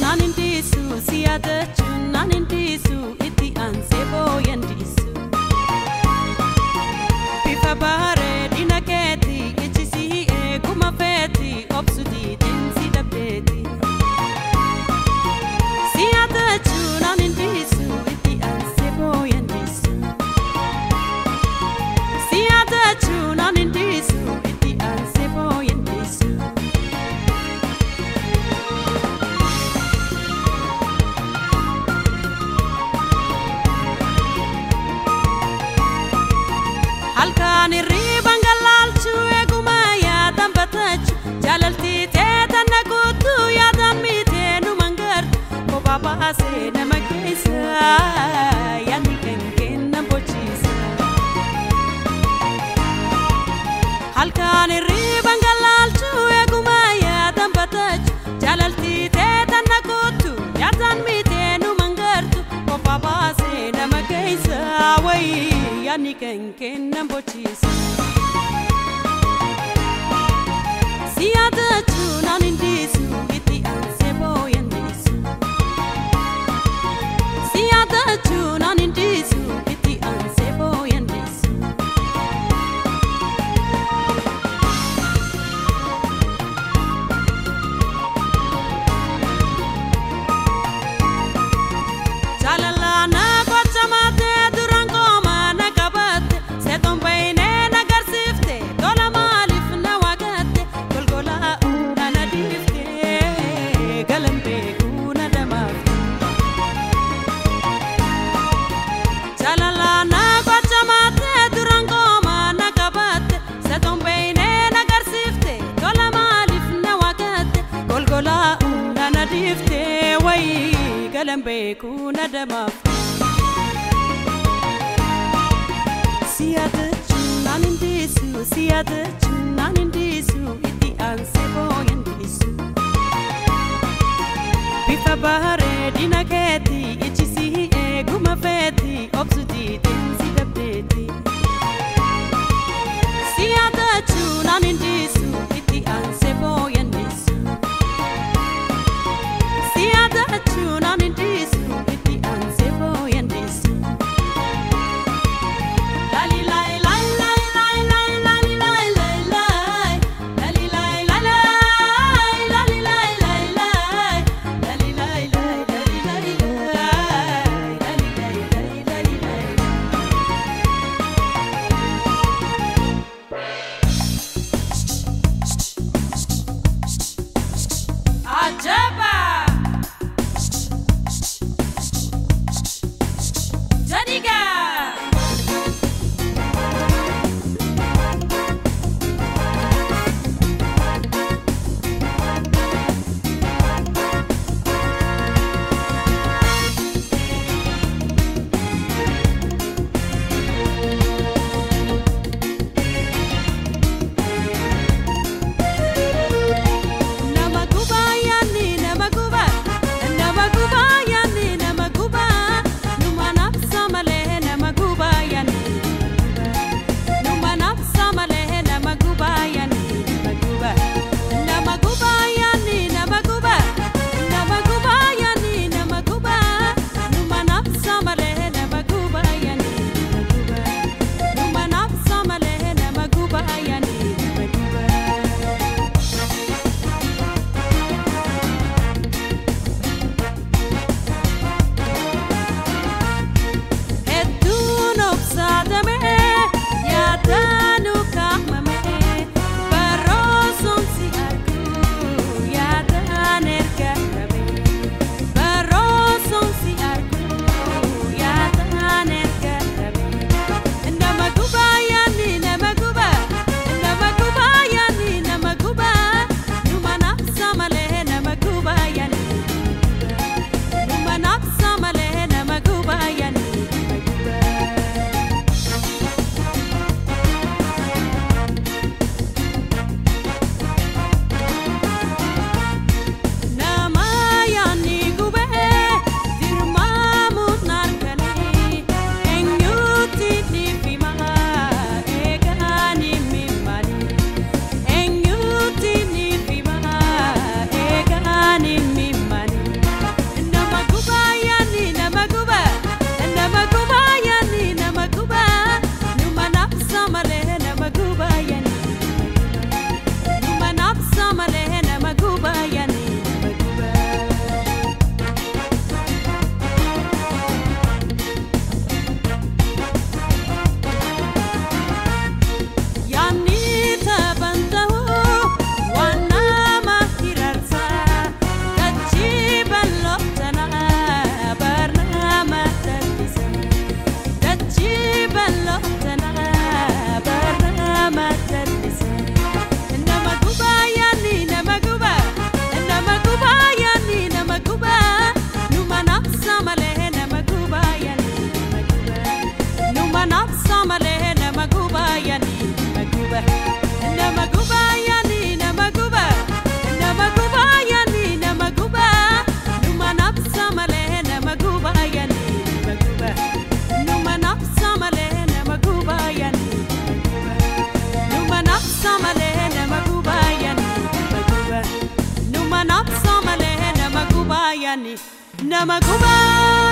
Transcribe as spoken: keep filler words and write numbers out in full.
nanindisu siadachu nanindisu iti ansebo yandisu Pifa bare dinaketi ichisi e kumafeti obsudi dinsi dabeti Siadachu nanindisu iti ansebo yandisu Siadachu nanindisu iti ansebo yandisu Halkani ribangalalchu egumaya dambatachu jalalti teta nagutu ya damite nu mangar ko baba ase namakisa yani kenken nambochisa Halkani ribangalalchu egumaya dambatachu jalalti teta nagutu ya damite nu mangar ko baba ase namakisa wai yani kenken nambochisa Siadachu nanindisu iti ansebo yandisu Siadachu nanindisu iti ansebo yandisu Jalala na kwachamate durango mana kabate setombaine nagarsifte dola malif na wagate golgola una nadifte galambe kuna damafte Jalala na kwachamate durango mana kabate setombaine nagarsifte dola malif na wagate golgola una nadifte wai galambe kuna damafte Siadachu nanindisu siadachu nanindisu iti ansebo yandisu Pifa bare dinaketi ichisi e gumafeti obsudi dinsi dabeti Siadachu nanindisu iti ansebo yandisu Siadachu nanindisu iti ansebo yandisu Lali lai lai lai lai lai lali lai lai lai Lali lai lai lai lali lai lai lai Lali lai lai lali lai lai Lali lai lai lali lai yaani nama gubaa.